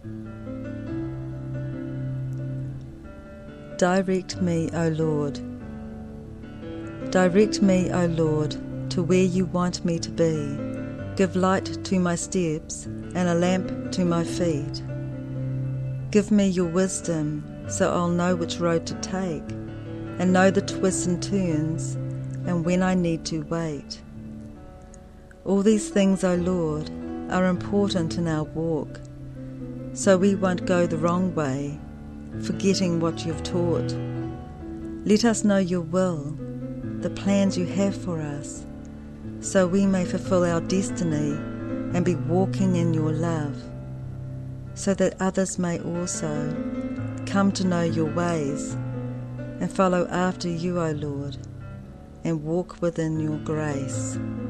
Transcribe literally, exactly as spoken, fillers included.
Direct me, O Lord. Direct me, O Lord, to where you want me to be. Give light to my steps and a lamp to my feet. Give me your wisdom so I'll know which road to take and know the twists and turns and when I need to wait. All these things, O Lord, are important in our walk, so we won't go the wrong way, forgetting what you've taught. Let us know your will, the plans you have for us, so we may fulfill our destiny and be walking in your love, so that others may also come to know your ways and follow after you, O Lord, and walk within your grace.